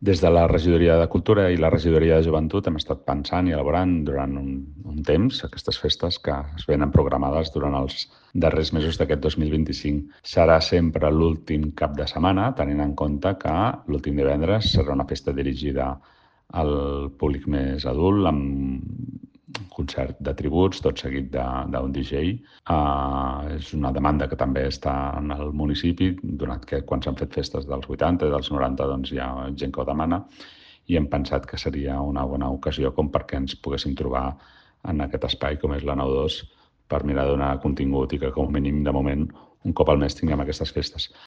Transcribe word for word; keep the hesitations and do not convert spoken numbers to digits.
Des de la Regidoria de Cultura i la Regidoria de Joventut hem estat pensant i elaborant durant un, un temps aquestes festes que es venen programades durant els darrers mesos d'aquest dos mil vint-i-cinc. Serà sempre l'últim cap de setmana, tenint en compte que l'últim divendres serà una festa dirigida al públic més adult, amb un concert de tributs, tot seguit d'un D J. Uh, és una demanda que també està en el municipi, donat que quan s'han fet festes dels vuitanta i dels noranta doncs hi ha gent que ho demana, i hem pensat que seria una bona ocasió com perquè ens poguéssim trobar en aquest espai com és la nou dos per mirar de donar contingut i que com a mínim de moment un cop al mes tinguem aquestes festes.